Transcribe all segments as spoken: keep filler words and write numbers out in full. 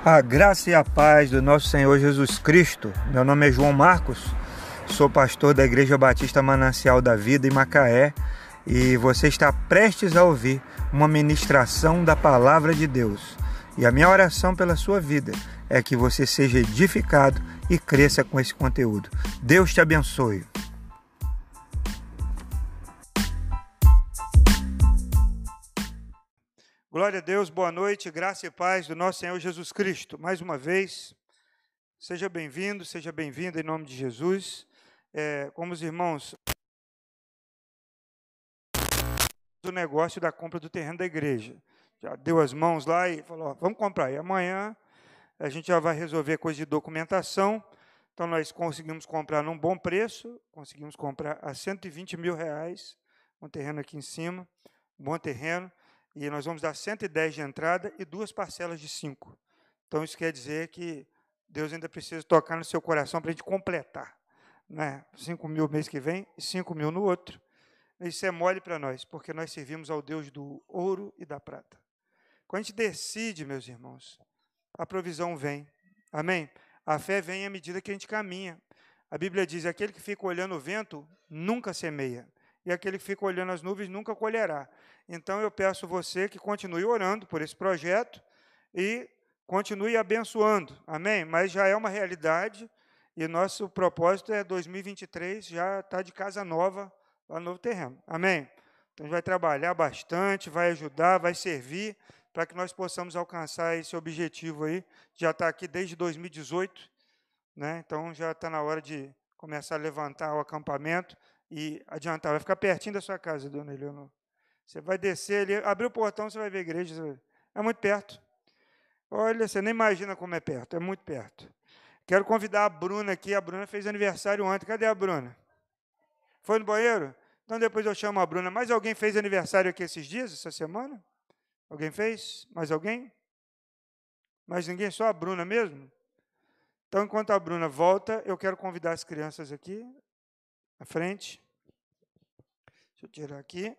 A graça e a paz do nosso Senhor Jesus Cristo. Meu nome é João Marcos, sou pastor da Igreja Batista Manancial da Vida em Macaé e você está prestes a ouvir uma ministração da Palavra de Deus. E a minha oração pela sua vida é que você seja edificado e cresça com esse conteúdo. Deus te abençoe. Glória a Deus, boa noite, graça e paz do nosso Senhor Jesus Cristo. Mais uma vez, seja bem-vindo, seja bem-vinda em nome de Jesus. É, como os irmãos, do negócio da compra do terreno da igreja. Já deu as mãos lá e falou, ó, vamos comprar. E amanhã a gente já vai resolver coisa de documentação. Então, nós conseguimos comprar num bom preço, conseguimos comprar a cento e vinte mil reais, um terreno aqui em cima, um bom terreno. E nós vamos dar cento e dez de entrada e duas parcelas de cinco. Então, isso quer dizer que Deus ainda precisa tocar no seu coração para a gente completar. Né? cinco mil no mês que vem e cinco mil no outro. Isso é mole para nós, porque nós servimos ao Deus do ouro e da prata. Quando a gente decide, meus irmãos, a provisão vem. Amém? A fé vem à medida que a gente caminha. A Bíblia diz, aquele que fica olhando o vento, nunca semeia. E aquele que fica olhando as nuvens, nunca colherá. Então, eu peço você que continue orando por esse projeto e continue abençoando. Amém? Mas já é uma realidade e nosso propósito é dois mil e vinte e três, já está de casa nova, lá no novo terreno. Amém? Então, a gente vai trabalhar bastante, vai ajudar, vai servir para que nós possamos alcançar esse objetivo aí. Já está aqui desde dois mil e dezoito, né? Então, já está na hora de começar a levantar o acampamento e adiantar. Vai ficar pertinho da sua casa, dona Eleonor. Você vai descer ali, abrir o portão, você vai ver a igreja. É muito perto. Olha, você nem imagina como é perto, é muito perto. Quero convidar a Bruna aqui. A Bruna fez aniversário ontem. Cadê a Bruna? Foi no banheiro? Então, depois eu chamo a Bruna. Mais alguém fez aniversário aqui esses dias, essa semana? Alguém fez? Mais alguém? Mais ninguém? Só a Bruna mesmo? Então, enquanto a Bruna volta, eu quero convidar as crianças aqui, à frente. Deixa eu tirar aqui.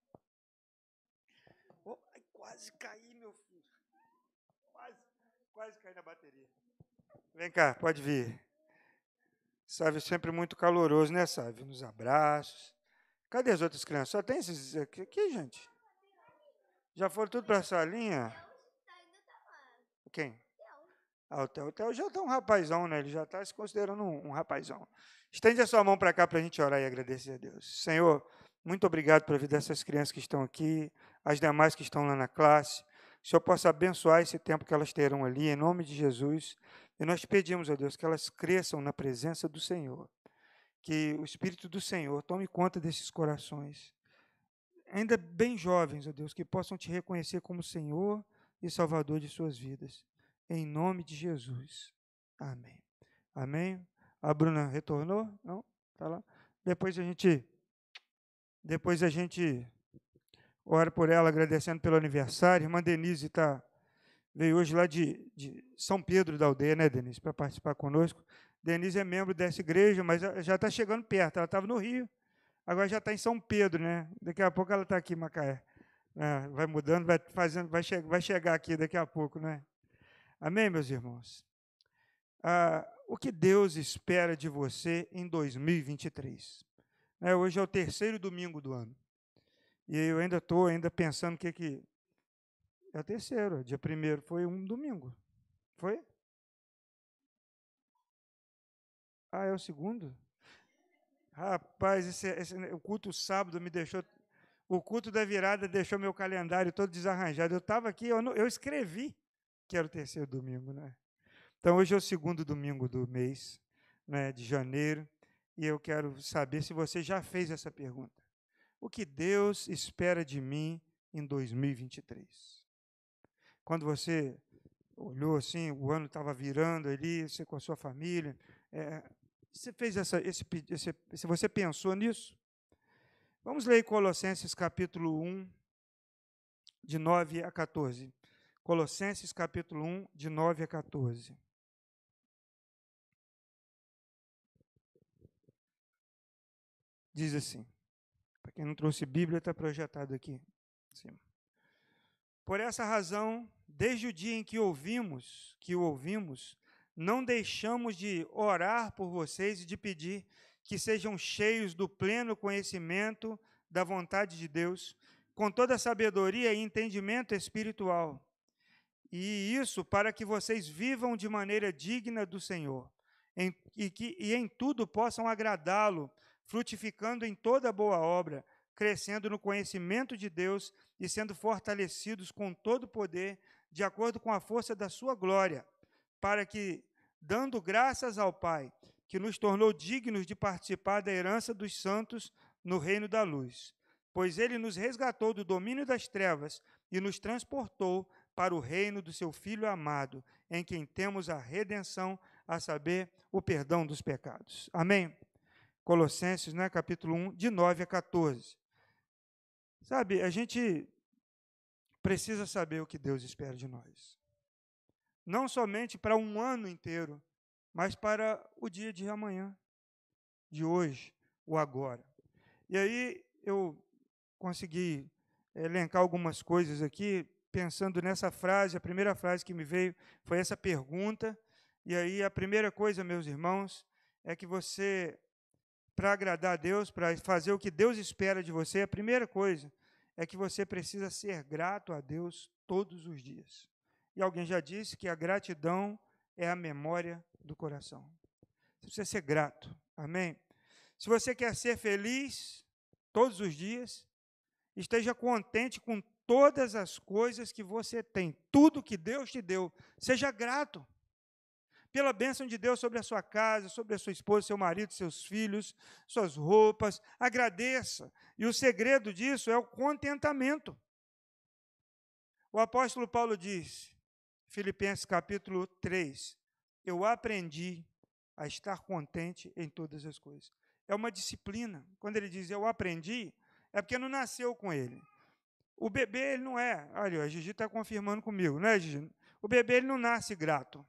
Oh, quase caí, meu filho. Quase, quase caí na bateria. Vem cá, pode vir. Sávio sempre muito caloroso, né, Sávio? Nos abraços. Cadê as outras crianças? Só tem esses aqui, aqui gente? Já foram tudo para a salinha? Quem? Ah, o Theo. O Theo já está um rapazão, né? Ele já está se considerando um, um rapazão. Estende a sua mão para cá para a gente orar e agradecer a Deus. Senhor, muito obrigado pela vida dessas crianças que estão aqui, as demais que estão lá na classe. Que o Senhor possa abençoar esse tempo que elas terão ali, em nome de Jesus. E nós pedimos, ó Deus, que elas cresçam na presença do Senhor. Que o Espírito do Senhor tome conta desses corações. Ainda bem jovens, ó Deus, que possam te reconhecer como Senhor e Salvador de suas vidas. Em nome de Jesus. Amém. Amém. A Bruna retornou? Não? Está lá. Depois a gente, depois a gente ora por ela, agradecendo pelo aniversário. Irmã Denise tá, veio hoje lá de, de São Pedro da Aldeia, né, Denise, para participar conosco. Denise é membro dessa igreja, mas já está chegando perto. Ela estava no Rio, agora já está em São Pedro, né? Daqui a pouco ela está aqui em Macaé. É, vai mudando, vai fazendo, vai, che vai chegar aqui daqui a pouco, né? Amém, meus irmãos? Ah, o que Deus espera de você em dois mil e vinte e três? É, hoje é o terceiro domingo do ano. E eu ainda estou ainda pensando o que que... É o terceiro, dia primeiro, foi um domingo. Foi? Ah, é o segundo? Rapaz, esse, esse, o culto sábado me deixou... O culto da virada deixou meu calendário todo desarranjado. Eu estava aqui, eu, não, eu escrevi que era o terceiro domingo, né? Então, hoje é o segundo domingo do mês, né, de janeiro, e eu quero saber se você já fez essa pergunta. O que Deus espera de mim em dois mil e vinte e três? Quando você olhou assim, o ano estava virando ali, você com a sua família, é, você fez essa, esse, esse, se você pensou nisso? Vamos ler Colossenses capítulo um, de nove a quatorze. Colossenses capítulo um, de nove a quatorze. Diz assim, para quem não trouxe Bíblia, está projetado aqui em cima. Por essa razão, desde o dia em que ouvimos, que o ouvimos, não deixamos de orar por vocês e de pedir que sejam cheios do pleno conhecimento da vontade de Deus, com toda a sabedoria e entendimento espiritual. E isso para que vocês vivam de maneira digna do Senhor, em, e que e em tudo possam agradá-lo, frutificando em toda boa obra, crescendo no conhecimento de Deus e sendo fortalecidos com todo o poder, de acordo com a força da sua glória, para que, dando graças ao Pai, que nos tornou dignos de participar da herança dos santos no reino da luz, pois ele nos resgatou do domínio das trevas e nos transportou para o reino do seu Filho amado, em quem temos a redenção, a saber, o perdão dos pecados. Amém? Colossenses, né, capítulo um, de nove a quatorze. Sabe, a gente precisa saber o que Deus espera de nós. Não somente para um ano inteiro, mas para o dia de amanhã, de hoje, o agora. E aí eu consegui elencar algumas coisas aqui, pensando nessa frase. A primeira frase que me veio foi essa pergunta. E aí a primeira coisa, meus irmãos, é que você, para agradar a Deus, para fazer o que Deus espera de você, a primeira coisa é que você precisa ser grato a Deus todos os dias. E alguém já disse que a gratidão é a memória do coração. Você precisa ser grato, amém? Se você quer ser feliz todos os dias, esteja contente com todas as coisas que você tem, tudo que Deus te deu, seja grato pela bênção de Deus sobre a sua casa, sobre a sua esposa, seu marido, seus filhos, suas roupas, agradeça. E o segredo disso é o contentamento. O apóstolo Paulo diz, Filipenses capítulo três, eu aprendi a estar contente em todas as coisas. É uma disciplina. Quando ele diz eu aprendi, é porque não nasceu com ele. O bebê, ele não é, olha, a Gigi está confirmando comigo, não é, Gigi? O bebê, ele não nasce grato.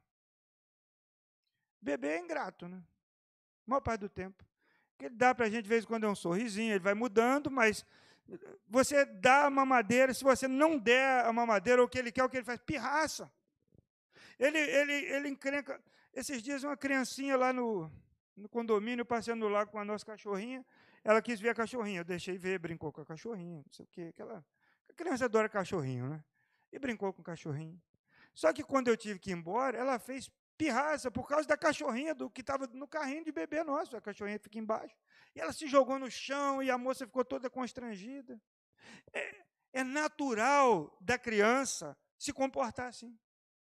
O bebê é ingrato, né? A maior parte do tempo. Ele dá para a gente, de vez em quando, é um sorrisinho, ele vai mudando, mas você dá a mamadeira, se você não der a mamadeira, ou o que ele quer, o que ele faz, pirraça. Ele, ele, ele encrenca. Esses dias, uma criancinha lá no, no condomínio, passeando no lago com a nossa cachorrinha, ela quis ver a cachorrinha, eu deixei ver, brincou com a cachorrinha, não sei o quê. Aquela, a criança adora cachorrinho, né? E brincou com o cachorrinho. Só que quando eu tive que ir embora, ela fez pirraça por causa da cachorrinha do que estava no carrinho de bebê nosso. A cachorrinha fica embaixo. E ela se jogou no chão e a moça ficou toda constrangida. É, é natural da criança se comportar assim.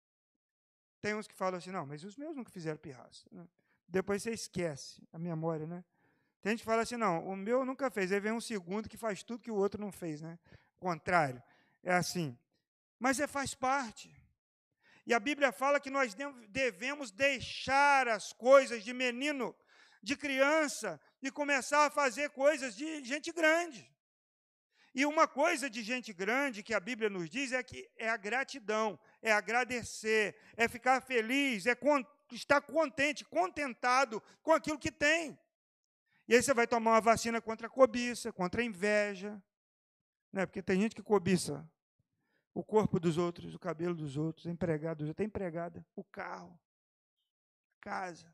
Tem uns que falam assim, não, mas os meus nunca fizeram pirraça. Depois você esquece a memória, né? Tem gente que fala assim, não, o meu nunca fez. Aí vem um segundo que faz tudo que o outro não fez, né? O contrário. É assim. Mas é, faz parte. E a Bíblia fala que nós devemos deixar as coisas de menino, de criança, e começar a fazer coisas de gente grande. E uma coisa de gente grande que a Bíblia nos diz é que é a gratidão, é agradecer, é ficar feliz, é estar contente, contentado com aquilo que tem. E aí você vai tomar uma vacina contra a cobiça, contra a inveja, né? Porque tem gente que cobiça o corpo dos outros, o cabelo dos outros, a empregada dos outros, a empregada, o carro, a casa,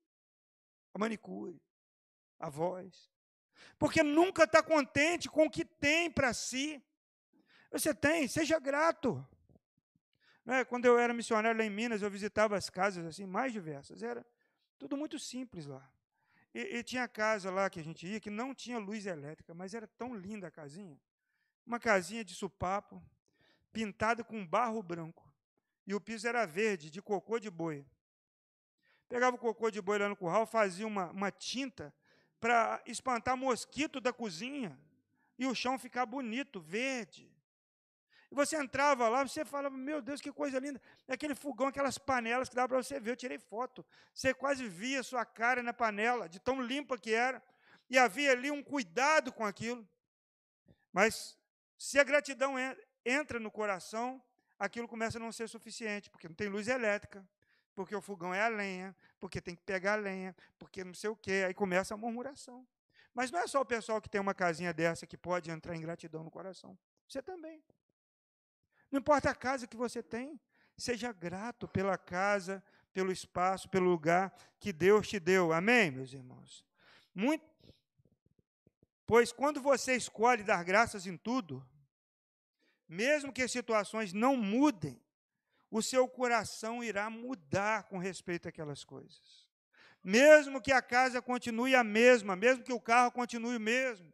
a manicure, a voz. Porque nunca está contente com o que tem para si. Você tem, seja grato. Não é? Quando eu era missionário lá em Minas, eu visitava as casas assim, mais diversas. Era tudo muito simples lá. E, e tinha casa lá que a gente ia que não tinha luz elétrica, mas era tão linda a casinha. Uma casinha de supapo, pintada com barro branco. E o piso era verde, de cocô de boi. Pegava o cocô de boi lá no curral, fazia uma, uma tinta para espantar mosquito da cozinha e o chão ficar bonito, verde. E você entrava lá, você falava, meu Deus, que coisa linda. É aquele fogão, aquelas panelas que dava para você ver. Eu tirei foto. Você quase via a sua cara na panela, de tão limpa que era. E havia ali um cuidado com aquilo. Mas se a gratidão entra no coração, aquilo começa a não ser suficiente, porque não tem luz elétrica, porque o fogão é a lenha, porque tem que pegar a lenha, porque não sei o quê, aí começa a murmuração. Mas não é só o pessoal que tem uma casinha dessa que pode entrar em gratidão no coração. Você também. Não importa a casa que você tem, seja grato pela casa, pelo espaço, pelo lugar que Deus te deu. Amém, meus irmãos? Muito, pois quando você escolhe dar graças em tudo, mesmo que as situações não mudem, o seu coração irá mudar com respeito àquelas coisas. Mesmo que a casa continue a mesma, mesmo que o carro continue o mesmo,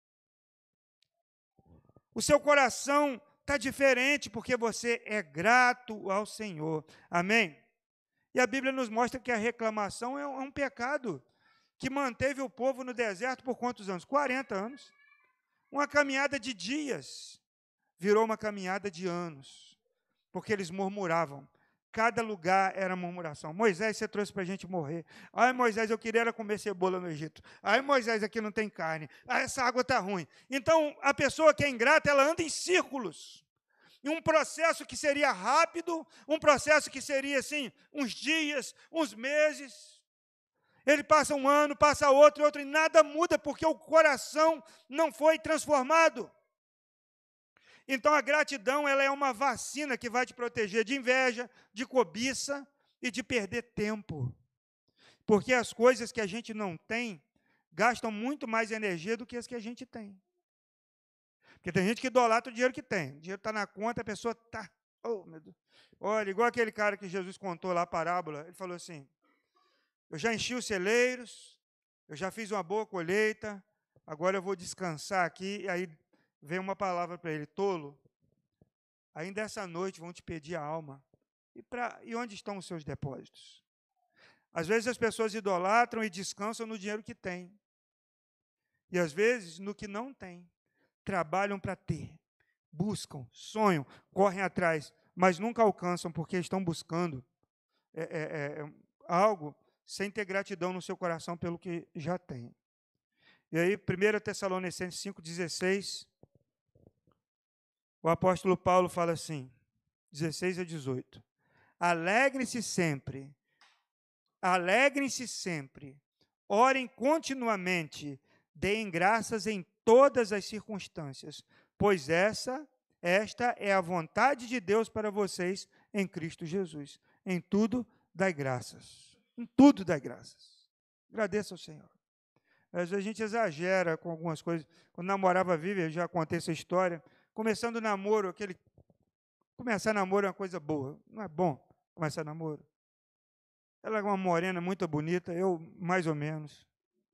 o seu coração está diferente porque você é grato ao Senhor. Amém? E a Bíblia nos mostra que a reclamação é um pecado que manteve o povo no deserto por quantos anos? quarenta anos. Uma caminhada de dias virou uma caminhada de anos, porque eles murmuravam. Cada lugar era murmuração. Moisés, você trouxe para a gente morrer. Ai, Moisés, eu queria era comer cebola no Egito. Ai, Moisés, aqui não tem carne. Ai, essa água está ruim. Então, a pessoa que é ingrata, ela anda em círculos. E um processo que seria rápido, um processo que seria, assim, uns dias, uns meses. Ele passa um ano, passa outro, outro, e nada muda, porque o coração não foi transformado. Então, a gratidão, ela é uma vacina que vai te proteger de inveja, de cobiça e de perder tempo. Porque as coisas que a gente não tem gastam muito mais energia do que as que a gente tem. Porque tem gente que idolatra o dinheiro que tem. O dinheiro está na conta, a pessoa está... Oh, meu Deus. Olha, igual aquele cara que Jesus contou lá, a parábola, ele falou assim, eu já enchi os celeiros, eu já fiz uma boa colheita, agora eu vou descansar aqui, e aí vem uma palavra para ele, tolo, ainda essa noite vão te pedir a alma. E, pra, e onde estão os seus depósitos? Às vezes as pessoas idolatram e descansam no dinheiro que têm. E às vezes no que não têm. Trabalham para ter, buscam, sonham, correm atrás, mas nunca alcançam porque estão buscando é, é, é, algo sem ter gratidão no seu coração pelo que já tem. E aí, primeira Tessalonicenses cinco, dezesseis, o apóstolo Paulo fala assim, dezesseis a dezoito, alegrem-se sempre, alegrem-se sempre, orem continuamente, deem graças em todas as circunstâncias, pois essa, esta é a vontade de Deus para vocês em Cristo Jesus. Em tudo, dai graças. Em tudo, dai graças. Agradeça ao Senhor. Às vezes a gente exagera com algumas coisas. Quando namorava a Vivian, já contei essa história. Começando o namoro, aquele... Começar namoro é uma coisa boa. Não é bom começar namoro? Ela é uma morena muito bonita, eu mais ou menos.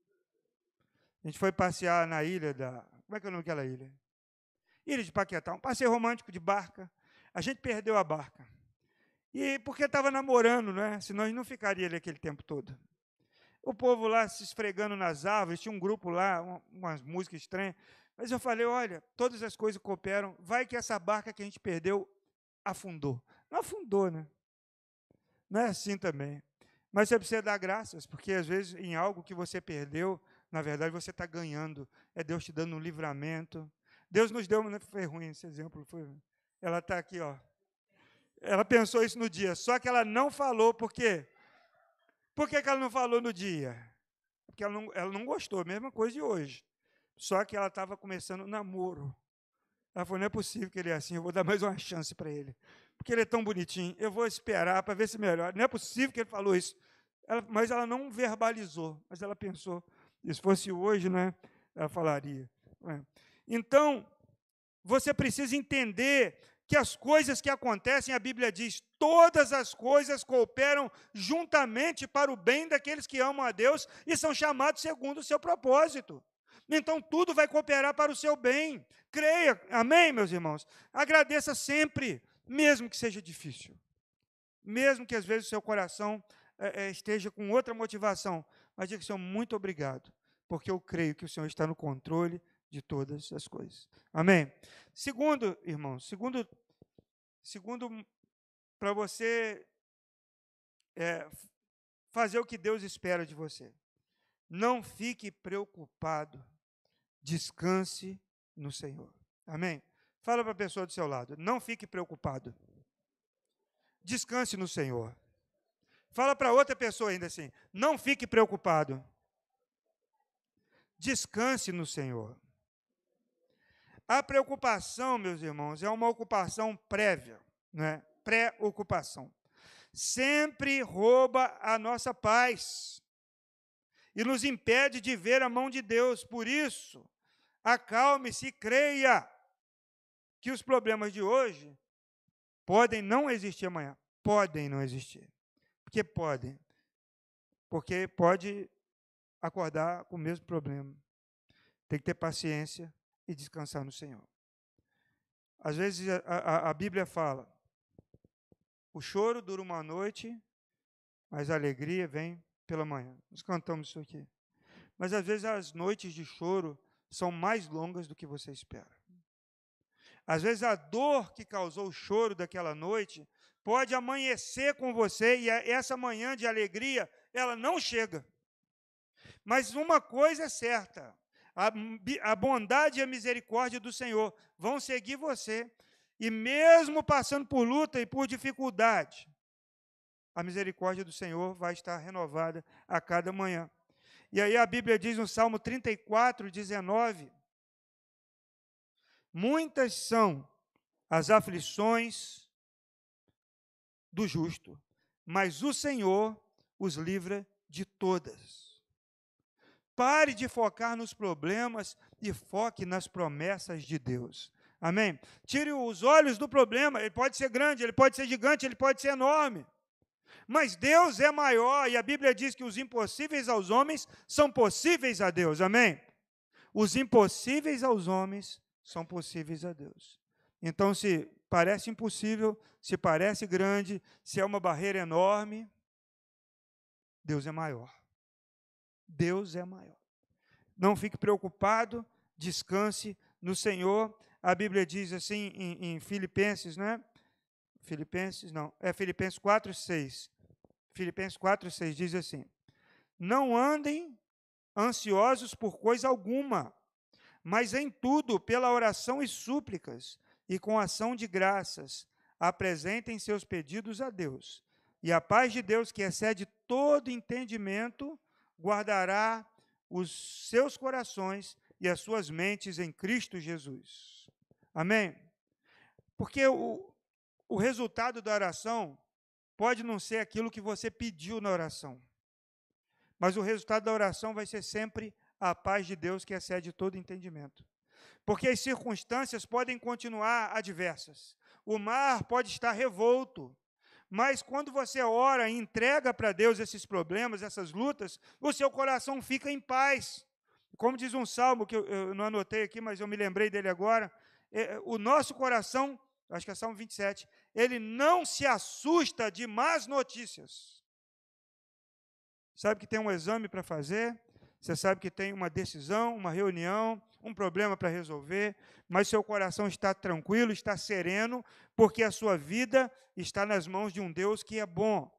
A gente foi passear na ilha da... Como é que é o nome daquela ilha? Ilha de Paquetá. Um passeio romântico de barca. A gente perdeu a barca. E porque estava namorando, né? Senão a gente não ficaria ali aquele tempo todo. O povo lá se esfregando nas árvores, tinha um grupo lá, uma, umas músicas estranhas. Mas eu falei, olha, todas as coisas cooperam. Vai que essa barca que a gente perdeu afundou. Não afundou, né? Não é assim também. Mas você precisa dar graças, porque às vezes em algo que você perdeu, na verdade você está ganhando. É Deus te dando um livramento. Deus nos deu, não foi ruim esse exemplo, foi. Ela está aqui, ó. Ela pensou isso no dia, só que ela não falou, por quê? Por que, que ela não falou no dia? Porque ela não, ela não gostou, mesma coisa de hoje. Só que ela estava começando o namoro. Ela falou, não é possível que ele é assim, eu vou dar mais uma chance para ele. Porque ele é tão bonitinho, eu vou esperar para ver se melhora. Não é possível que ele falou isso. Ela, mas ela não verbalizou, mas ela pensou. Se fosse hoje, né, ela falaria. Então, você precisa entender que as coisas que acontecem, a Bíblia diz, todas as coisas cooperam juntamente para o bem daqueles que amam a Deus e são chamados segundo o seu propósito. Então, tudo vai cooperar para o seu bem. Creia, amém, meus irmãos? Agradeça sempre, mesmo que seja difícil. Mesmo que, às vezes, o seu coração é, é, esteja com outra motivação. Mas diga, Senhor, muito obrigado, porque eu creio que o Senhor está no controle de todas as coisas. Amém? Segundo, irmãos, segundo, segundo para você é, fazer o que Deus espera de você. Não fique preocupado. Descanse no Senhor. Amém? Fala para a pessoa do seu lado. Não fique preocupado. Descanse no Senhor. Fala para outra pessoa ainda assim. Não fique preocupado. Descanse no Senhor. A preocupação, meus irmãos, é uma ocupação prévia, né? Pré-ocupação. Sempre rouba a nossa paz e nos impede de ver a mão de Deus. Por isso, acalme-se e creia que os problemas de hoje podem não existir amanhã. Podem não existir. Por que podem? Porque pode acordar com o mesmo problema. Tem que ter paciência e descansar no Senhor. Às vezes a, a, a Bíblia fala, o choro dura uma noite, mas a alegria vem pela manhã. Nós cantamos isso aqui. Mas às vezes as noites de choro são mais longas do que você espera. Às vezes a dor que causou o choro daquela noite pode amanhecer com você e essa manhã de alegria, ela não chega. Mas uma coisa é certa, a, a bondade e a misericórdia do Senhor vão seguir você. E mesmo passando por luta e por dificuldade, a misericórdia do Senhor vai estar renovada a cada manhã. E aí a Bíblia diz no Salmo trinta e quatro, dezenove, muitas são as aflições do justo, mas o Senhor os livra de todas. Pare de focar nos problemas e foque nas promessas de Deus. Amém? Tire os olhos do problema, ele pode ser grande, ele pode ser gigante, ele pode ser enorme. Mas Deus é maior, e a Bíblia diz que os impossíveis aos homens são possíveis a Deus. Amém? Os impossíveis aos homens são possíveis a Deus. Então, se parece impossível, se parece grande, se é uma barreira enorme, Deus é maior. Deus é maior. Não fique preocupado, descanse no Senhor. A Bíblia diz assim em, em Filipenses, né? Filipenses, não, é Filipenses quatro, seis. Filipenses quatro, seis diz assim: não andem ansiosos por coisa alguma, mas em tudo, pela oração e súplicas, e com ação de graças, apresentem seus pedidos a Deus. E a paz de Deus, que excede todo entendimento, guardará os seus corações e as suas mentes em Cristo Jesus. Amém? Porque o, o resultado da oração pode não ser aquilo que você pediu na oração, mas o resultado da oração vai ser sempre a paz de Deus que excede todo entendimento. Porque as circunstâncias podem continuar adversas, o mar pode estar revolto, mas quando você ora e entrega para Deus esses problemas, essas lutas, o seu coração fica em paz. Como diz um salmo, que eu, eu não anotei aqui, mas eu me lembrei dele agora, é, o nosso coração, acho que é Salmo vinte e sete, ele não se assusta de más notícias. Sabe que tem um exame para fazer, você sabe que tem uma decisão, uma reunião, um problema para resolver, mas seu coração está tranquilo, está sereno, porque a sua vida está nas mãos de um Deus que é bom.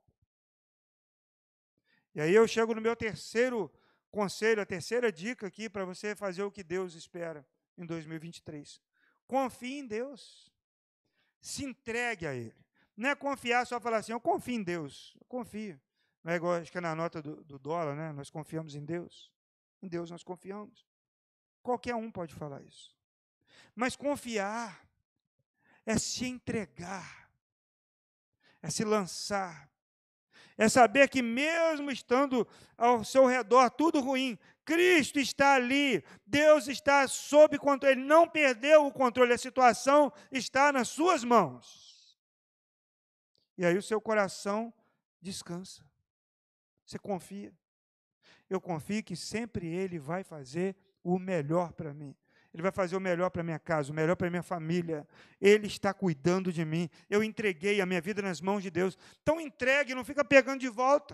E aí eu chego no meu terceiro conselho, a terceira dica aqui para você fazer o que Deus espera em dois mil e vinte e três. Confie em Deus. Se entregue a Ele. Não é confiar só falar assim, eu confio em Deus. Eu confio. Não é igual, acho que é na nota do, do dólar, né? Nós confiamos em Deus. Em Deus nós confiamos. Qualquer um pode falar isso. Mas confiar é se entregar, é se lançar, é saber que mesmo estando ao seu redor tudo ruim, Cristo está ali, Deus está sob controle, Ele não perdeu o controle, a situação está nas suas mãos. E aí o seu coração descansa, você confia. Eu confio que sempre Ele vai fazer o melhor para mim. Ele vai fazer o melhor para a minha casa, o melhor para a minha família. Ele está cuidando de mim. Eu entreguei a minha vida nas mãos de Deus. Então entregue, não fica pegando de volta.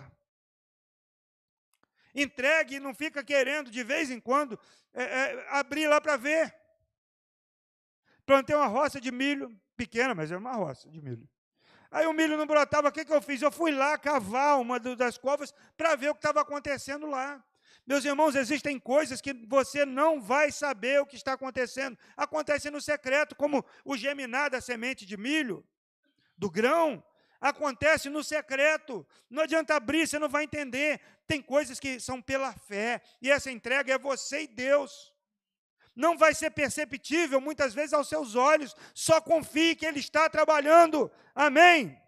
Entregue, não fica querendo, de vez em quando, é, é, abrir lá para ver. Plantei uma roça de milho, pequena, mas era uma roça de milho. Aí o milho não brotava, o que, que eu fiz? Eu fui lá cavar uma das covas para ver o que estava acontecendo lá. Meus irmãos, existem coisas que você não vai saber o que está acontecendo. Acontece no secreto, como o germinar da semente de milho, do grão, acontece no secreto. Não adianta abrir, você não vai entender. Tem coisas que são pela fé, e essa entrega é você e Deus. não vai ser perceptível muitas vezes aos seus olhos. Só confie que Ele está trabalhando. Amém?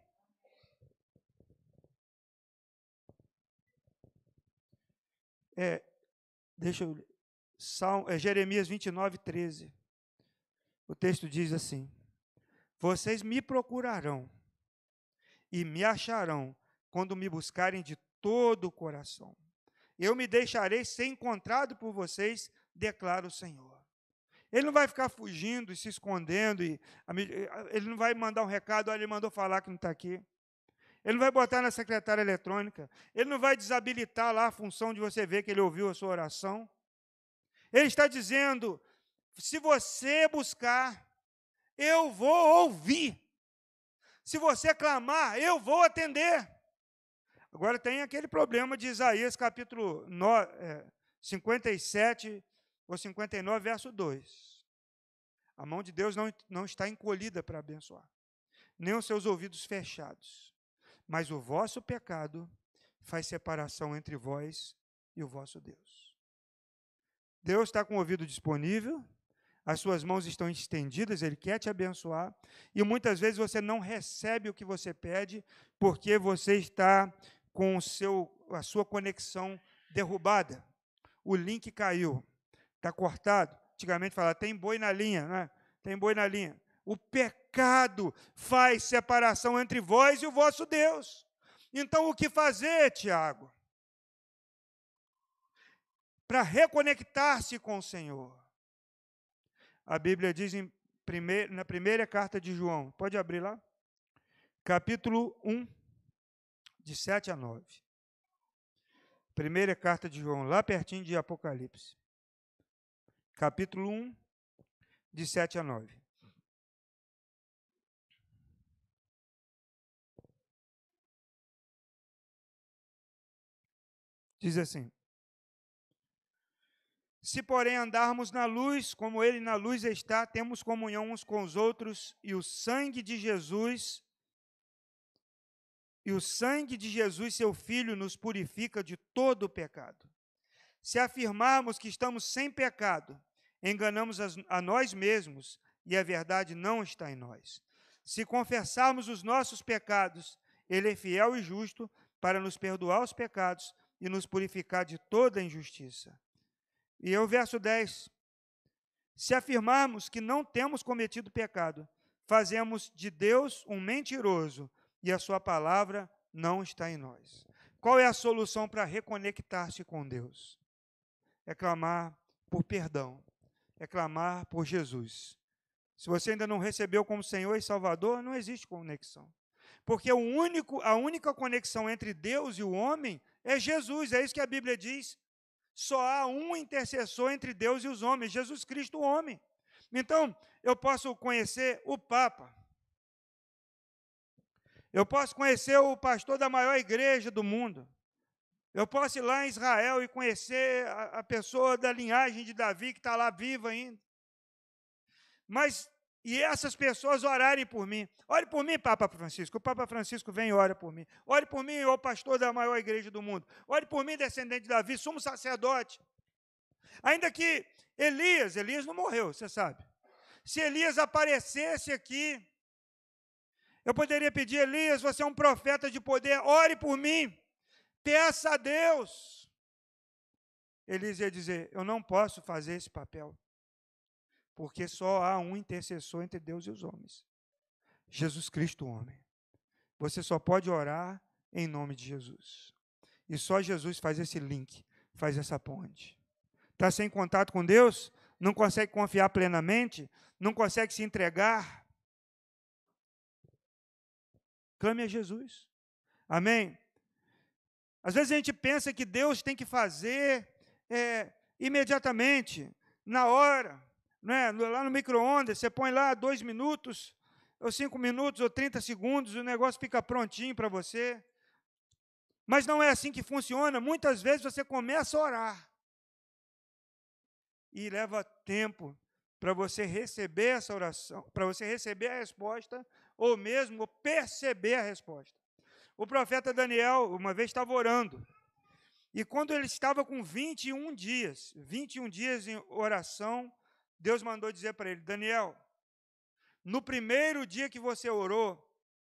É, deixa eu ler. Salmo, é, Jeremias vinte e nove, treze. O texto diz assim: vocês me procurarão e me acharão quando me buscarem de todo o coração. Eu me deixarei ser encontrado por vocês, declara o Senhor. Ele não vai ficar fugindo e se escondendo, e ele não vai mandar um recado, olha, ele mandou falar que não está aqui. Ele não vai botar na secretária eletrônica, ele não vai desabilitar lá a função de você ver que ele ouviu a sua oração. Ele está dizendo, se você buscar, eu vou ouvir. Se você clamar, eu vou atender. Agora tem aquele problema de Isaías, capítulo cinquenta e sete, ou cinquenta e nove, verso dois. A mão de Deus não, não está encolhida para abençoar, nem os seus ouvidos fechados. Mas o vosso pecado faz separação entre vós e o vosso Deus. Deus está com o ouvido disponível, as suas mãos estão estendidas, Ele quer te abençoar, e muitas vezes você não recebe o que você pede, porque você está com o seu, a sua conexão derrubada. O link caiu, está cortado. Antigamente falava, tem boi na linha, né? Tem boi na linha. O pecado faz separação entre vós e o vosso Deus. Então, o que fazer, Tiago? Para reconectar-se com o Senhor. A Bíblia diz em primeir, na primeira carta de João, pode abrir lá? Capítulo um, de sete a nove. Primeira carta de João, lá pertinho de Apocalipse. Capítulo um, de sete a nove. Diz assim: se, porém, andarmos na luz, como Ele na luz está, temos comunhão uns com os outros, e o sangue de Jesus, e o sangue de Jesus, seu Filho, nos purifica de todo o pecado. Se afirmarmos que estamos sem pecado, enganamos a nós mesmos, e a verdade não está em nós. Se confessarmos os nossos pecados, Ele é fiel e justo para nos perdoar os pecados e nos purificar de toda a injustiça. E o verso dez, se afirmarmos que não temos cometido pecado, fazemos de Deus um mentiroso, e a sua palavra não está em nós. Qual é a solução para reconectar-se com Deus? É clamar por perdão, é clamar por Jesus. Se você ainda não recebeu como Senhor e Salvador, não existe conexão. Porque o único, a única conexão entre Deus e o homem é Jesus, é isso que a Bíblia diz. Só há um intercessor entre Deus e os homens, Jesus Cristo, o homem. Então, eu posso conhecer o Papa, eu posso conhecer o pastor da maior igreja do mundo, eu posso ir lá em Israel e conhecer a, a pessoa da linhagem de Davi, que está lá viva ainda. Mas, e essas pessoas orarem por mim. Ore por mim, Papa Francisco. O Papa Francisco vem e ora por mim. Ore por mim, o pastor da maior igreja do mundo. Ore por mim, descendente de Davi, sumo sacerdote. Ainda que Elias, Elias não morreu, você sabe. Se Elias aparecesse aqui, eu poderia pedir, Elias, você é um profeta de poder, ore por mim, peça a Deus. Elias ia dizer, eu não posso fazer esse papel, porque só há um intercessor entre Deus e os homens, Jesus Cristo, o homem. Você só pode orar em nome de Jesus. E só Jesus faz esse link, faz essa ponte. Está sem contato com Deus? Não consegue confiar plenamente? Não consegue se entregar? Clame a Jesus. Amém? Às vezes a gente pensa que Deus tem que fazer é, imediatamente, na hora, né? Lá no micro-ondas, você põe lá dois minutos, ou cinco minutos, ou trinta segundos, o negócio fica prontinho para você. Mas não é assim que funciona. Muitas vezes você começa a orar e leva tempo para você receber essa oração, para você receber a resposta, ou mesmo perceber a resposta. O profeta Daniel, uma vez, estava orando, e quando ele estava com vinte e um dias, vinte e um dias em oração, Deus mandou dizer para ele: Daniel, no primeiro dia que você orou,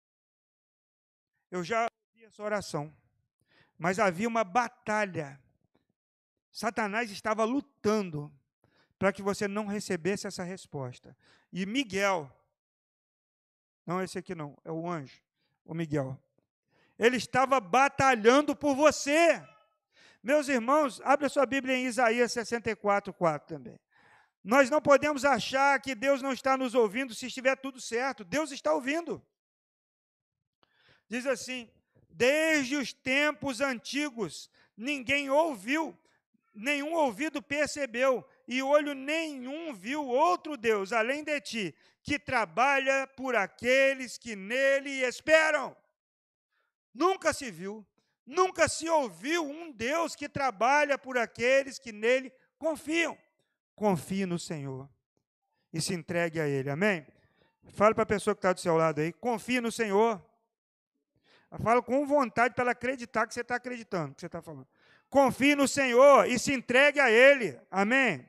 eu já ouvi essa oração, mas havia uma batalha. Satanás estava lutando para que você não recebesse essa resposta. E Miguel, não esse aqui não, é o anjo, o Miguel, ele estava batalhando por você. Meus irmãos, abre a sua Bíblia em Isaías sessenta e quatro, quatro também. Nós não podemos achar que Deus não está nos ouvindo se estiver tudo certo. Deus está ouvindo. Diz assim: desde os tempos antigos, ninguém ouviu, nenhum ouvido percebeu, e olho nenhum viu outro Deus, além de ti, que trabalha por aqueles que nele esperam. Nunca se viu, nunca se ouviu um Deus que trabalha por aqueles que nele confiam. Confie no Senhor e se entregue a Ele, amém? Fala para a pessoa que está do seu lado aí, confie no Senhor. Fala com vontade para ela acreditar que você está acreditando, que você está falando. Confie no Senhor e se entregue a Ele, amém?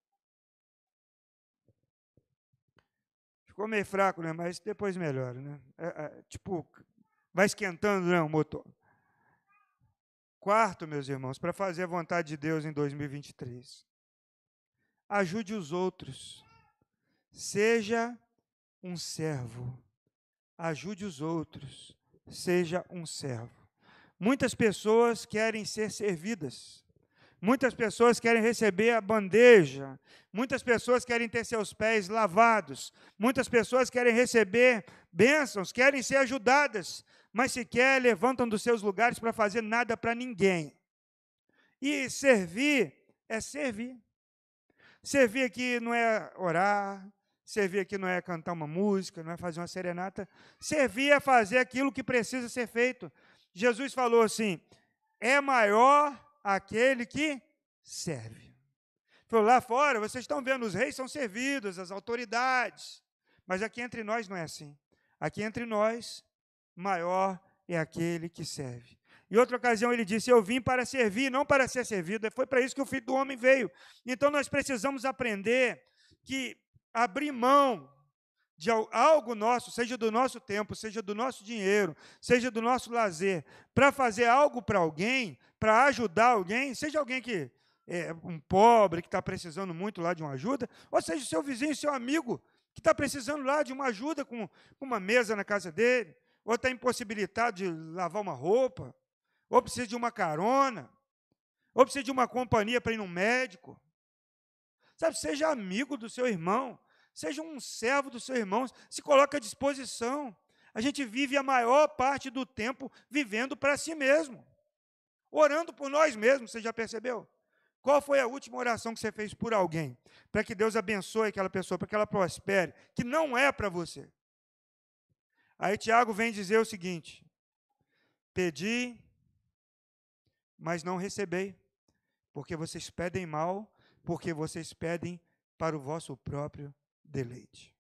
Ficou meio fraco, né? Mas depois melhora, né? É, é, tipo, vai esquentando, né, o motor. Quarto, meus irmãos, para fazer a vontade de Deus em dois mil e vinte e três. Ajude os outros. Seja um servo. Ajude os outros. Seja um servo. Muitas pessoas querem ser servidas. Muitas pessoas querem receber a bandeja. Muitas pessoas querem ter seus pés lavados. Muitas pessoas querem receber bênçãos, querem ser ajudadas, mas sequer levantam dos seus lugares para fazer nada para ninguém. E servir é servir. Servir aqui não é orar, servir aqui não é cantar uma música, não é fazer uma serenata. Servir é fazer aquilo que precisa ser feito. Jesus falou assim: é maior aquele que serve. Falou, lá fora, vocês estão vendo, os reis são servidos, as autoridades. Mas aqui entre nós não é assim. Aqui entre nós, maior é aquele que serve. Em outra ocasião ele disse: eu vim para servir, não para ser servido. Foi para isso que o Filho do Homem veio. Então nós precisamos aprender que abrir mão de algo nosso, seja do nosso tempo, seja do nosso dinheiro, seja do nosso lazer, para fazer algo para alguém, para ajudar alguém, seja alguém que é um pobre, que está precisando muito lá de uma ajuda, ou seja o seu vizinho, seu amigo, que está precisando lá de uma ajuda com uma mesa na casa dele, ou está impossibilitado de lavar uma roupa, ou precisa de uma carona, ou precisa de uma companhia para ir no médico. Sabe, seja amigo do seu irmão, seja um servo do seu irmão, se coloque à disposição. A gente vive a maior parte do tempo vivendo para si mesmo, orando por nós mesmos, você já percebeu? Qual foi a última oração que você fez por alguém? Para que Deus abençoe aquela pessoa, para que ela prospere, que não é para você. Aí Tiago vem dizer o seguinte: pedi, mas não recebei, porque vocês pedem mal, porque vocês pedem para o vosso próprio deleite.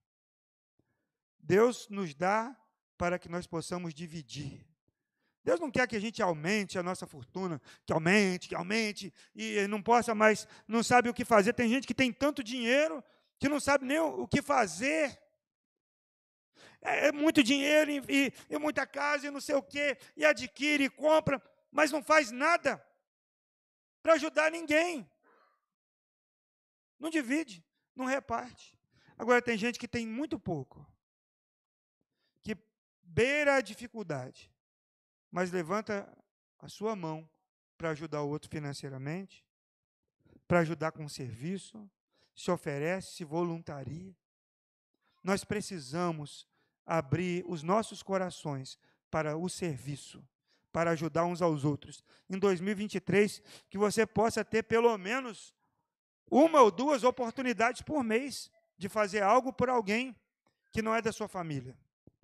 Deus nos dá para que nós possamos dividir. Deus não quer que a gente aumente a nossa fortuna, que aumente, que aumente, e não possa mais, não sabe o que fazer. Tem gente que tem tanto dinheiro que não sabe nem o que fazer. É, é muito dinheiro e, e, e muita casa e não sei o quê, e adquire e compra, mas não faz nada para ajudar ninguém. Não divide, não reparte. Agora, tem gente que tem muito pouco, que beira a dificuldade, mas levanta a sua mão para ajudar o outro financeiramente, para ajudar com o serviço, se oferece, se voluntaria. Nós precisamos abrir os nossos corações para o serviço, para ajudar uns aos outros. Em dois mil e vinte e três, que você possa ter pelo menos uma ou duas oportunidades por mês de fazer algo por alguém que não é da sua família.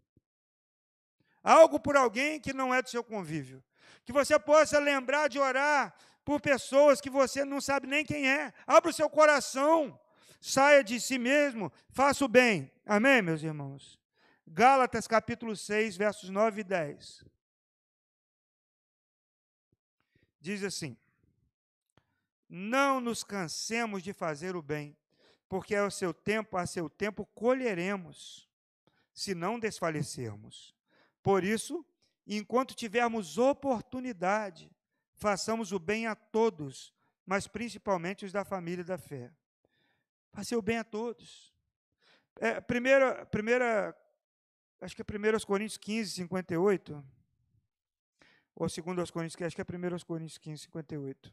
Algo por alguém que não é do seu convívio. Que você possa lembrar de orar por pessoas que você não sabe nem quem é. Abra o seu coração, saia de si mesmo, faça o bem. Amém, meus irmãos? Gálatas, capítulo seis, versos nove e dez. Diz assim: não nos cansemos de fazer o bem, porque ao seu tempo, a seu tempo colheremos, se não desfalecermos. Por isso, enquanto tivermos oportunidade, façamos o bem a todos, mas principalmente os da família da fé. Fazer o bem a todos. É, primeira, primeira, acho que é primeira Coríntios quinze, cinquenta e oito, ou segunda Coríntios, acho que é primeira Coríntios quinze, cinquenta e oito.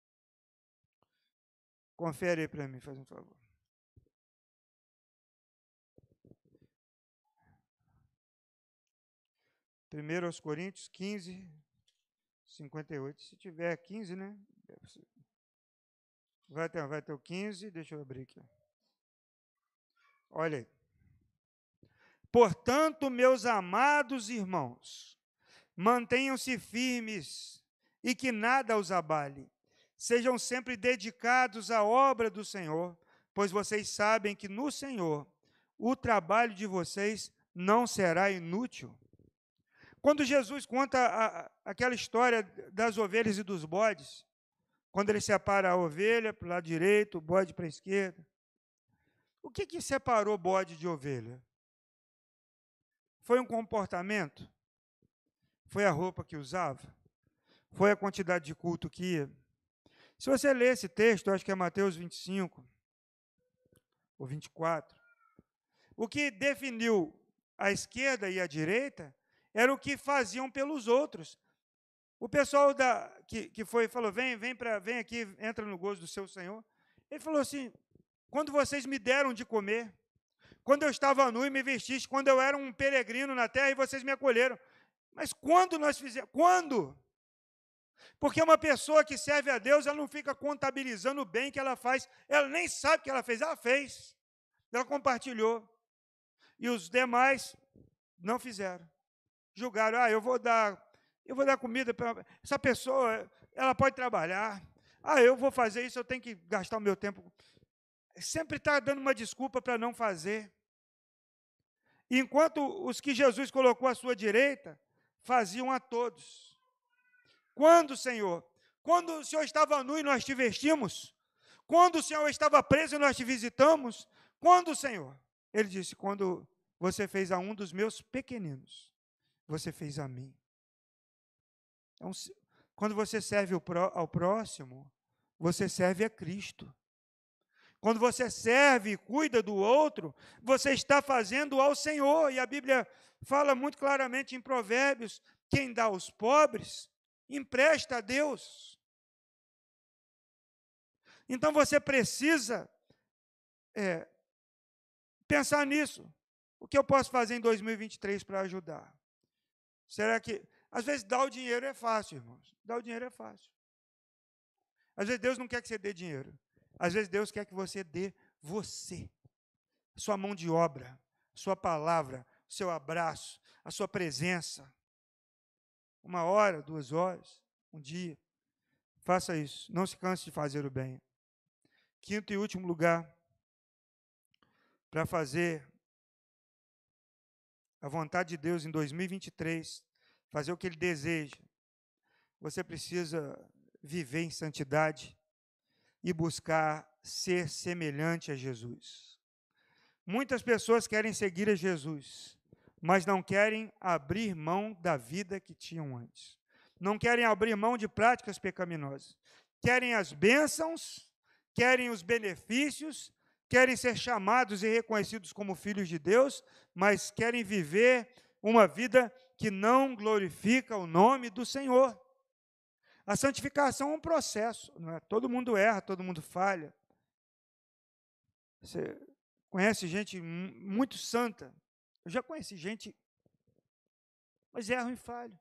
Confere aí para mim, faz um favor. primeira Coríntios quinze, cinquenta e oito. Se tiver quinze, né? Vai ter, vai ter o quinze, deixa eu abrir aqui. Olha aí. Portanto, meus amados irmãos, mantenham-se firmes e que nada os abale. Sejam sempre dedicados à obra do Senhor, pois vocês sabem que no Senhor o trabalho de vocês não será inútil. Quando Jesus conta a, aquela história das ovelhas e dos bodes, quando ele separa a ovelha para o lado direito, o bode para a esquerda, o que, que separou bode de ovelha? Foi um comportamento? Foi a roupa que usava? Foi a quantidade de culto que ia? Se você ler esse texto, eu acho que é Mateus vinte e cinco, ou vinte e quatro, o que definiu a esquerda e a direita era o que faziam pelos outros. O pessoal da, que, que foi falou, vem, vem, pra, vem aqui, entra no gozo do seu Senhor. Ele falou assim, quando vocês me deram de comer, quando eu estava nu e me vestiste, quando eu era um peregrino na terra e vocês me acolheram. Mas quando nós fizemos? Quando? Porque uma pessoa que serve a Deus, ela não fica contabilizando o bem que ela faz, ela nem sabe o que ela fez, ela fez, ela compartilhou. E os demais não fizeram. Julgaram, ah, eu vou dar, eu vou dar comida para essa pessoa, ela pode trabalhar. Ah, eu vou fazer isso, eu tenho que gastar o meu tempo. Sempre está dando uma desculpa para não fazer. Enquanto os que Jesus colocou à sua direita, faziam a todos. Quando, Senhor? Quando o Senhor estava nu e nós te vestimos? Quando o Senhor estava preso e nós te visitamos? Quando, Senhor? Ele disse, quando você fez a um dos meus pequeninos, você fez a mim. Então, quando você serve ao próximo, você serve a Cristo. Quando você serve e cuida do outro, você está fazendo ao Senhor. E a Bíblia fala muito claramente em Provérbios, quem dá aos pobres, empresta a Deus. Então você precisa é, pensar nisso. O que eu posso fazer em dois mil e vinte e três para ajudar? Será que... Às vezes dar o dinheiro é fácil, irmãos. Dar o dinheiro é fácil. Às vezes Deus não quer que você dê dinheiro. Às vezes Deus quer que você dê você. Sua mão de obra, sua palavra, seu abraço, a sua presença. Uma hora, duas horas, um dia. Faça isso. Não se canse de fazer o bem. Quinto e último lugar, para fazer a vontade de Deus em dois mil e vinte e três, fazer o que Ele deseja, você precisa viver em santidade e buscar ser semelhante a Jesus. Muitas pessoas querem seguir a Jesus, mas não querem abrir mão da vida que tinham antes. Não querem abrir mão de práticas pecaminosas. Querem as bênçãos, querem os benefícios, querem ser chamados e reconhecidos como filhos de Deus, mas querem viver uma vida que não glorifica o nome do Senhor. A santificação é um processo, não é? Todo mundo erra, todo mundo falha. Você conhece gente muito santa. Eu já conheci gente, mas erram e falham.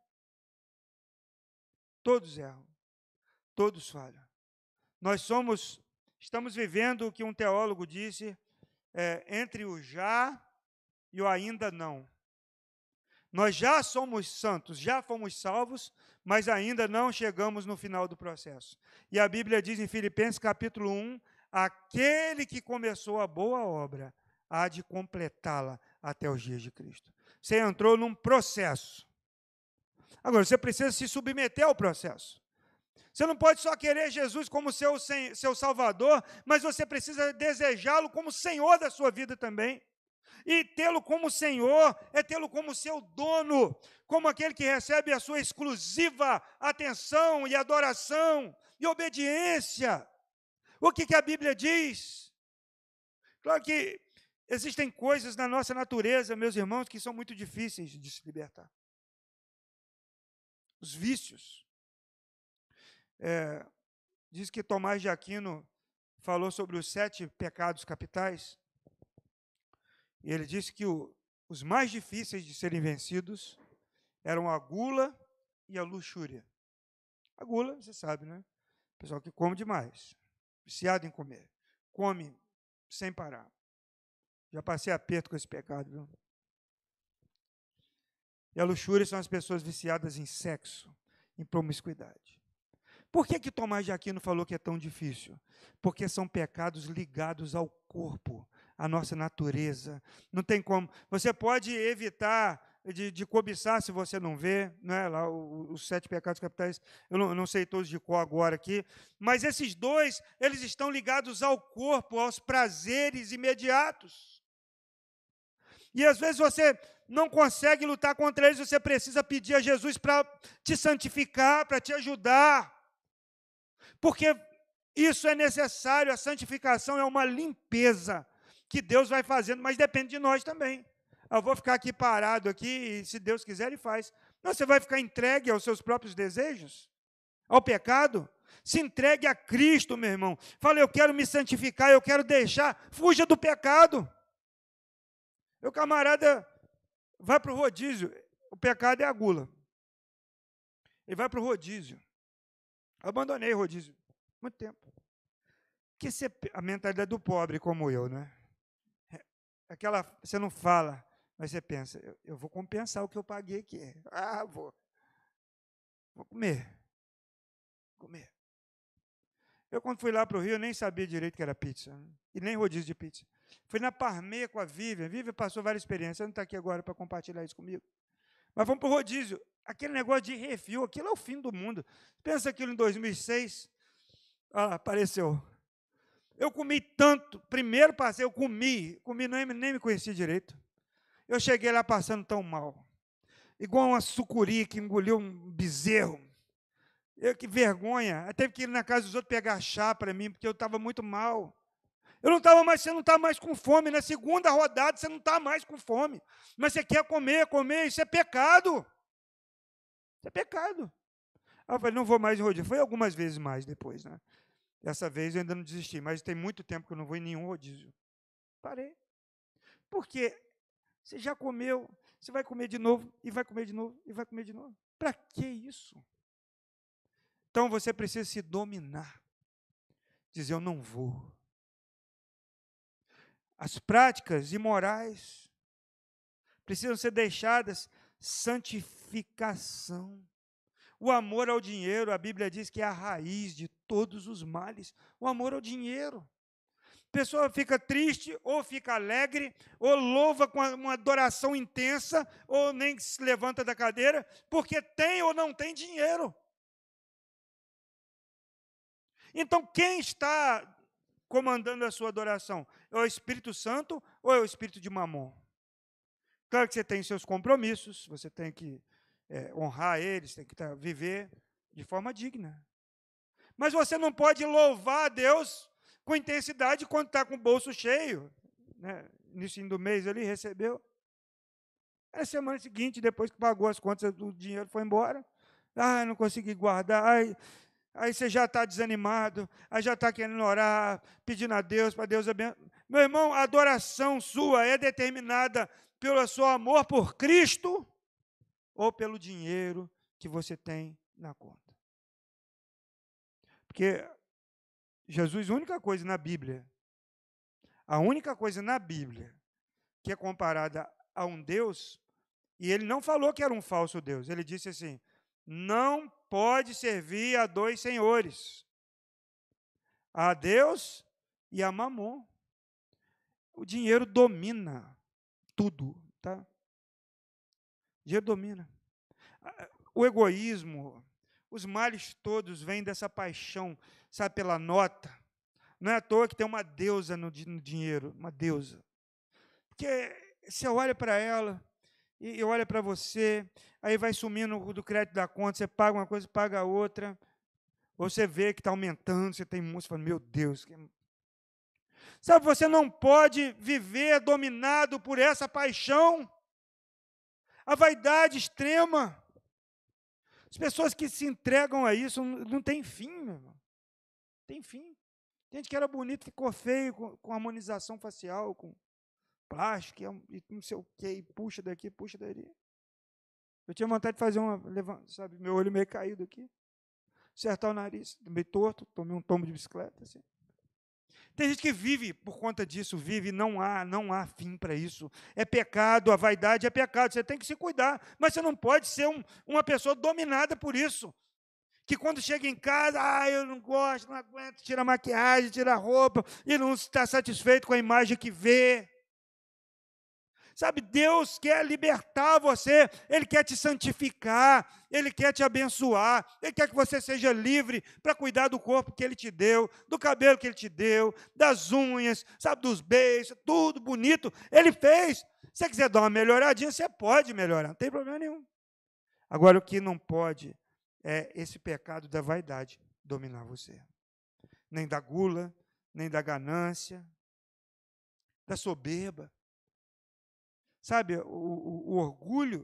Todos erram, todos falham. Nós somos, estamos vivendo o que um teólogo disse, é, entre o já e o ainda não. Nós já somos santos, já fomos salvos, mas ainda não chegamos no final do processo. E a Bíblia diz em Filipenses capítulo um, aquele que começou a boa obra há de completá-la até os dias de Cristo. Você entrou num processo. Agora, você precisa se submeter ao processo. Você não pode só querer Jesus como seu, seu Salvador, mas você precisa desejá-lo como Senhor da sua vida também. E tê-lo como Senhor é tê-lo como seu dono, como aquele que recebe a sua exclusiva atenção e adoração e obediência. O que, que a Bíblia diz? Claro que existem coisas na nossa natureza, meus irmãos, que são muito difíceis de se libertar. Os vícios. É, diz que Tomás de Aquino falou sobre os sete pecados capitais, e ele disse que o, os mais difíceis de serem vencidos eram a gula e a luxúria. A gula, você sabe, né? O pessoal que come demais, viciado em comer, come sem parar. Já passei aperto com esse pecado, viu? E a luxúria são as pessoas viciadas em sexo, em promiscuidade. Por que que Tomás de Aquino falou que é tão difícil? Porque são pecados ligados ao corpo, à nossa natureza. Não tem como. Você pode evitar de, de cobiçar se você não vê, né? Lá, os, os sete pecados capitais, eu não, eu não sei todos de qual agora aqui, mas esses dois, eles estão ligados ao corpo, aos prazeres imediatos. E às vezes você não consegue lutar contra eles, você precisa pedir a Jesus para te santificar, para te ajudar. Porque isso é necessário, a santificação é uma limpeza que Deus vai fazendo, mas depende de nós também. Eu vou ficar aqui parado aqui, e se Deus quiser, Ele faz. Não, você vai ficar entregue aos seus próprios desejos? Ao pecado? Se entregue a Cristo, meu irmão. Fala, eu quero me santificar, eu quero deixar, fuja do pecado. O camarada vai para o rodízio, o pecado é a gula. Ele vai para o rodízio. Abandonei o rodízio, muito tempo. Porque você, a mentalidade do pobre como eu, né? Aquela, você não fala, mas você pensa, eu, eu vou compensar o que eu paguei aqui. Ah, vou. Vou comer. Vou comer. Eu, quando fui lá para o Rio, eu nem sabia direito que era pizza. Né? E nem rodízio de pizza. Fui na Parmeia com a Vivian. Vivian passou várias experiências. Ela não está aqui agora para compartilhar isso comigo. Mas vamos para o rodízio. Aquele negócio de refil, aquilo é o fim do mundo. Pensa aquilo em dois mil e seis. Ah, apareceu. Eu comi tanto. Primeiro passei, eu comi. Comi, nem, nem me conhecia direito. Eu cheguei lá passando tão mal. Igual uma sucuri que engoliu um bezerro. Eu, que vergonha. Eu teve que ir na casa dos outros pegar chá para mim, porque eu estava muito mal. Eu não estava mais, você não está mais com fome. Na segunda rodada, você não está mais com fome. Mas você quer comer, comer, isso é pecado. Isso é pecado. Aí eu falei, não vou mais em rodízio. Foi algumas vezes mais depois, né? Dessa vez eu ainda não desisti, mas tem muito tempo que eu não vou em nenhum rodízio. Parei. Por quê? Você já comeu, você vai comer de novo, e vai comer de novo, e vai comer de novo. Para que isso? Então você precisa se dominar. Dizer, eu não vou. As práticas imorais precisam ser deixadas. Santificação. O amor ao dinheiro, a Bíblia diz que é a raiz de todos os males. O amor ao dinheiro. A pessoa fica triste, ou fica alegre, ou louva com uma adoração intensa, ou nem se levanta da cadeira, porque tem ou não tem dinheiro. Então, quem está comandando a sua adoração? É o Espírito Santo ou é o Espírito de Mamon? Claro que você tem seus compromissos, você tem que é, honrar eles, tem que tá, viver de forma digna. Mas você não pode louvar a Deus com intensidade quando está com o bolso cheio. Né? Início do mês ali, recebeu. Na semana seguinte, depois que pagou as contas, o dinheiro foi embora. Ah, não consegui guardar. Ai, aí você já está desanimado, aí já está querendo orar, pedindo a Deus, para Deus abençoar. Meu irmão, a adoração sua é determinada pelo seu amor por Cristo ou pelo dinheiro que você tem na conta. Porque Jesus, a única coisa na Bíblia, a única coisa na Bíblia que é comparada a um Deus, e ele não falou que era um falso Deus, ele disse assim, não pode servir a dois senhores, a Deus e a Mamon. O dinheiro domina tudo, tá? O dinheiro domina. O egoísmo, Os males todos vêm dessa paixão, sabe, pela nota. Não é à toa que tem uma deusa no, no dinheiro, uma deusa. Porque você olha para ela e, e olha para você, aí vai sumindo do crédito da conta, você paga uma coisa, paga outra. Ou você vê que está aumentando, você tem muito, você fala, meu Deus. Que... Sabe, você não pode viver dominado por essa paixão. A vaidade extrema. As pessoas que se entregam a isso não, não tem fim, meu irmão. Não tem fim. Tem gente que era bonito, ficou feio com, com harmonização facial, com plástico, e não sei o quê, e puxa daqui, puxa dali. Eu tinha vontade de fazer uma, sabe, meu olho meio caído aqui, acertar o nariz, meio torto, tomei um tombo de bicicleta, assim. Tem gente que vive por conta disso, vive, não há, não há fim para isso. É pecado, a vaidade é pecado, você tem que se cuidar, mas você não pode ser um, uma pessoa dominada por isso. Que quando chega em casa, ah, eu não gosto, não aguento, tira a maquiagem, tira a roupa, e não está satisfeito com a imagem que vê. Sabe, Deus quer libertar você, Ele quer te santificar, Ele quer te abençoar, Ele quer que você seja livre para cuidar do corpo que Ele te deu, do cabelo que Ele te deu, das unhas, sabe, dos beijos, tudo bonito, Ele fez. Se você quiser dar uma melhoradinha, você pode melhorar, não tem problema nenhum. Agora, o que não pode é esse pecado da vaidade dominar você. Nem da gula, nem da ganância, da soberba. Sabe, o, o, o orgulho,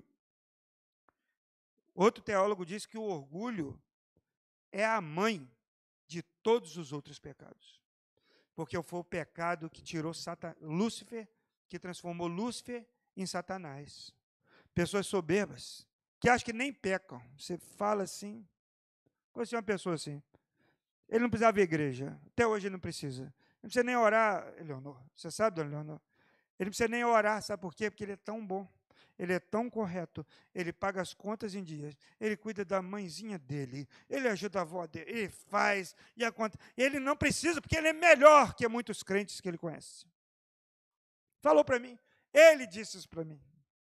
outro teólogo diz que o orgulho é a mãe de todos os outros pecados. Porque foi o pecado que tirou Satan, Lúcifer, que transformou Lúcifer em Satanás. Pessoas soberbas, que acham que nem pecam. Você fala assim, conheci uma pessoa assim, ele não precisava ir à igreja, até hoje ele não precisa. Não precisa nem orar, Eleonor, você sabe, dona Eleonor? Ele não precisa nem orar, sabe por quê? Porque ele é tão bom, ele é tão correto, ele paga as contas em dias, ele cuida da mãezinha dele, ele ajuda a avó dele, ele faz, e a conta. Ele não precisa, porque ele é melhor que muitos crentes que ele conhece. Falou para mim, ele disse isso para mim.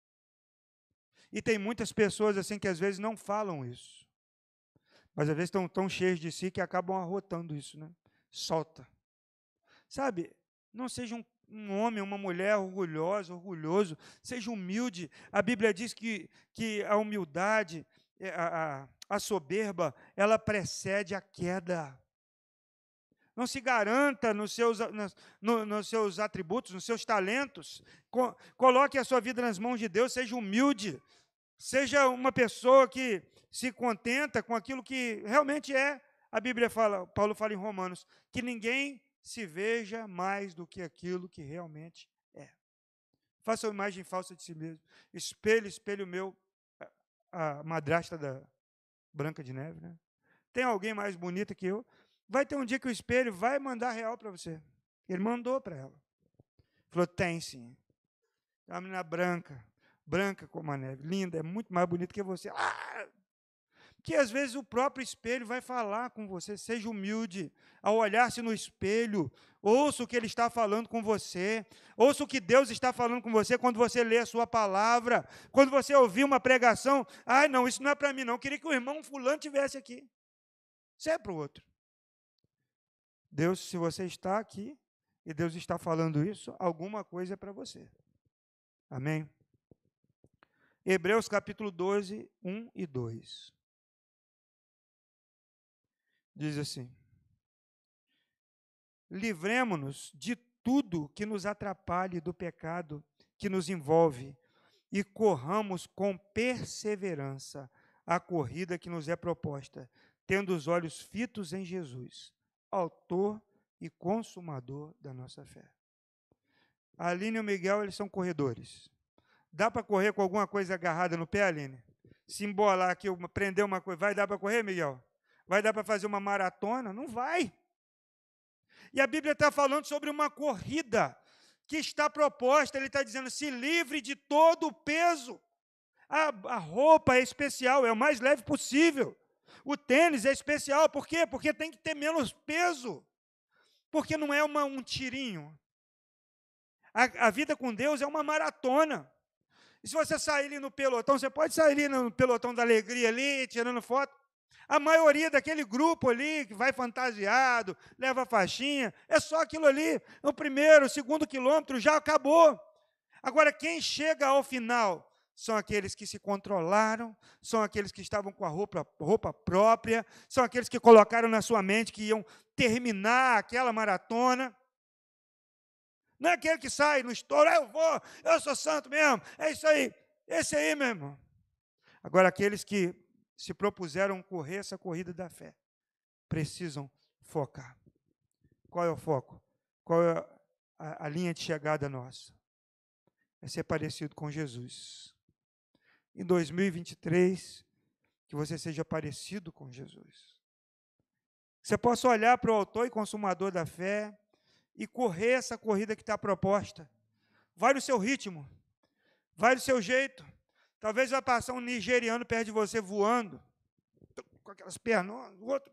E tem muitas pessoas assim que às vezes não falam isso, mas às vezes estão tão cheios de si que acabam arrotando isso, né? Solta. Sabe, não seja um um homem, uma mulher orgulhosa, orgulhoso, seja humilde. A Bíblia diz que, que a humildade, a, a, a soberba, ela precede a queda. Não se garanta nos seus, nos, nos seus atributos, nos seus talentos. Co, coloque a sua vida nas mãos de Deus, seja humilde, seja uma pessoa que se contenta com aquilo que realmente é. A Bíblia fala, Paulo fala em Romanos, que ninguém se veja mais do que aquilo que realmente é. Faça uma imagem falsa de si mesmo. Espelho, espelho meu, a, a madrasta da Branca de Neve, né? Tem alguém mais bonita que eu? Vai ter um dia que o espelho vai mandar real para você. Ele mandou para ela. Falou, tem sim. É uma menina branca, branca como a neve, linda, é muito mais bonita que você. Ah! Que às vezes o próprio espelho vai falar com você, seja humilde, ao olhar-se no espelho, ouça o que ele está falando com você, ouça o que Deus está falando com você quando você lê a sua palavra, quando você ouvir uma pregação, ai não, isso não é para mim não, eu queria que o irmão fulano tivesse aqui, isso é para o outro. Deus, se você está aqui, e Deus está falando isso, alguma coisa é para você. Amém? Hebreus capítulo doze, um e dois. Diz assim, livremo-nos de tudo que nos atrapalhe do pecado que nos envolve e corramos com perseverança a corrida que nos é proposta, tendo os olhos fitos em Jesus, autor e consumador da nossa fé. A Aline e o Miguel, eles são corredores. Dá para correr com alguma coisa agarrada no pé, Aline? Se embolar aqui, prender uma coisa, vai dar para correr, Miguel? Vai dar para fazer uma maratona? Não vai. E a Bíblia está falando sobre uma corrida que está proposta. Ele está dizendo, se livre de todo o peso. A, a roupa é especial, é o mais leve possível. O tênis é especial, por quê? Porque tem que ter menos peso. Porque não é uma, um tirinho. A, a vida com Deus é uma maratona. E se você sair ali no pelotão, você pode sair ali no pelotão da alegria ali, tirando foto. A maioria daquele grupo ali, que vai fantasiado, leva faixinha, é só aquilo ali. O primeiro, o segundo quilômetro já acabou. Agora, quem chega ao final são aqueles que se controlaram, são aqueles que estavam com a roupa, roupa própria, são aqueles que colocaram na sua mente que iam terminar aquela maratona. Não é aquele que sai no estouro, eu vou, eu sou santo mesmo, é isso aí, esse aí, meu irmão. Agora, aqueles que se propuseram correr essa corrida da fé, precisam focar. Qual é o foco? Qual é a, a linha de chegada nossa? É ser parecido com Jesus. Em dois mil e vinte e três, que você seja parecido com Jesus. Você possa olhar para o autor e consumador da fé e correr essa corrida que está proposta. Vai no seu ritmo, vai do seu jeito. Talvez vai passar um nigeriano perto de você voando, com aquelas pernas, o outro.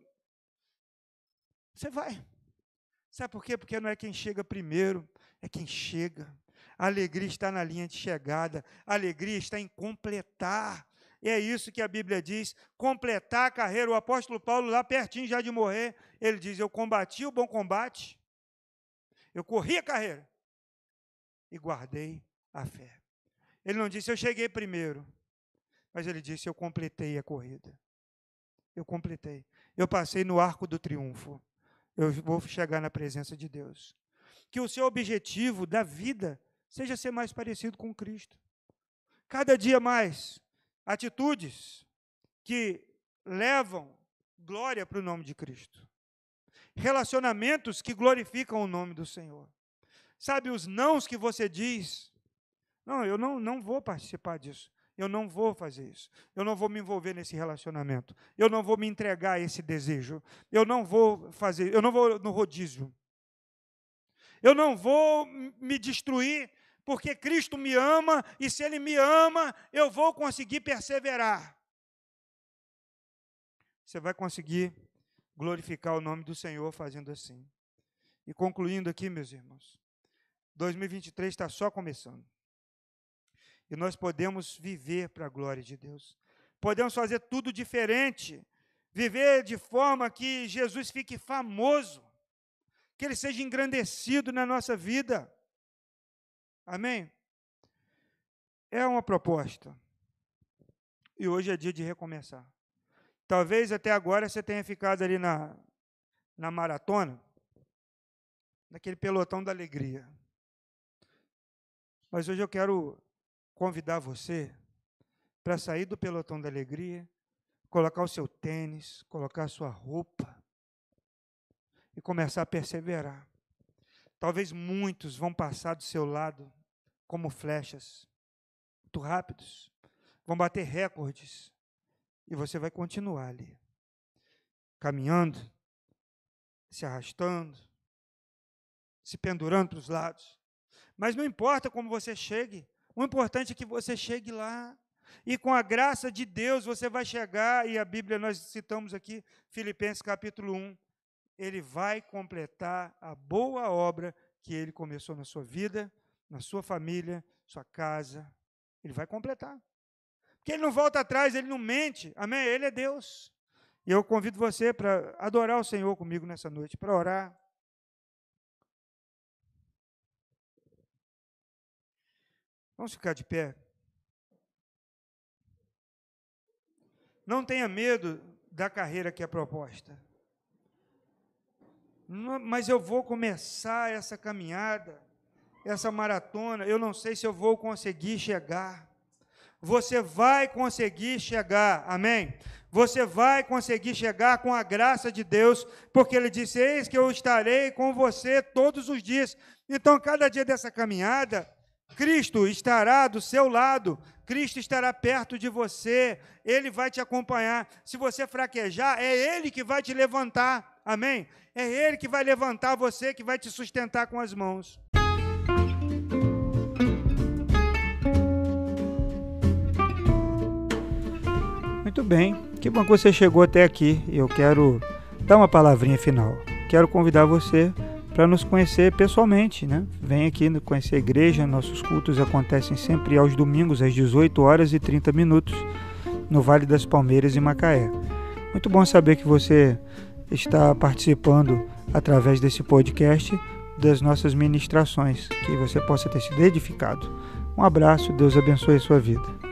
Você vai. Sabe por quê? Porque não é quem chega primeiro, é quem chega. A alegria está na linha de chegada, a alegria está em completar. E é isso que a Bíblia diz, completar a carreira. O apóstolo Paulo, lá pertinho já de morrer, ele diz, eu combati o bom combate, eu corri a carreira e guardei a fé. Ele não disse, eu cheguei primeiro, mas ele disse, eu completei a corrida. Eu completei. Eu passei no arco do triunfo. Eu vou chegar na presença de Deus. Que o seu objetivo da vida seja ser mais parecido com Cristo. Cada dia mais, atitudes que levam glória para o nome de Cristo. Relacionamentos que glorificam o nome do Senhor. Sabe, os nãos que você diz, não, eu não, não vou participar disso, eu não vou fazer isso, eu não vou me envolver nesse relacionamento, eu não vou me entregar a esse desejo, eu não vou fazer, eu não vou no rodízio, eu não vou me destruir, porque Cristo me ama, e se Ele me ama, eu vou conseguir perseverar. Você vai conseguir glorificar o nome do Senhor fazendo assim. E concluindo aqui, meus irmãos, dois mil e vinte e três está só começando. E nós podemos viver para a glória de Deus. Podemos fazer tudo diferente. Viver de forma que Jesus fique famoso. Que Ele seja engrandecido na nossa vida. Amém? É uma proposta. E hoje é dia de recomeçar. Talvez até agora você tenha ficado ali na, na maratona, naquele pelotão da alegria. Mas hoje eu quero convidar você para sair do pelotão da alegria, colocar o seu tênis, colocar a sua roupa e começar a perseverar. Talvez muitos vão passar do seu lado como flechas, muito rápidos, vão bater recordes, e você vai continuar ali, caminhando, se arrastando, se pendurando para os lados. Mas não importa como você chegue, o importante é que você chegue lá. E com a graça de Deus você vai chegar, e a Bíblia nós citamos aqui, Filipenses capítulo um, Ele vai completar a boa obra que Ele começou na sua vida, na sua família, sua casa. Ele vai completar. Porque Ele não volta atrás, Ele não mente. Amém? Ele é Deus. E eu convido você para adorar o Senhor comigo nessa noite, para orar. Vamos ficar de pé. Não tenha medo da carreira que é proposta. Não, mas eu vou começar essa caminhada, essa maratona, eu não sei se eu vou conseguir chegar. Você vai conseguir chegar, amém? Você vai conseguir chegar com a graça de Deus, porque Ele disse, eis que eu estarei com você todos os dias. Então, cada dia dessa caminhada, Cristo estará do seu lado, Cristo estará perto de você, Ele vai te acompanhar. Se você fraquejar, é Ele que vai te levantar, amém? É Ele que vai levantar você, que vai te sustentar com as mãos. Muito bem, que bom que você chegou até aqui. Eu quero dar uma palavrinha final. Quero convidar você para nos conhecer pessoalmente, né? Vem aqui conhecer a igreja, nossos cultos acontecem sempre aos domingos, às dezoito horas e trinta minutos, no Vale das Palmeiras, em Macaé. Muito bom saber que você está participando através desse podcast das nossas ministrações, que você possa ter sido edificado. Um abraço, Deus abençoe a sua vida.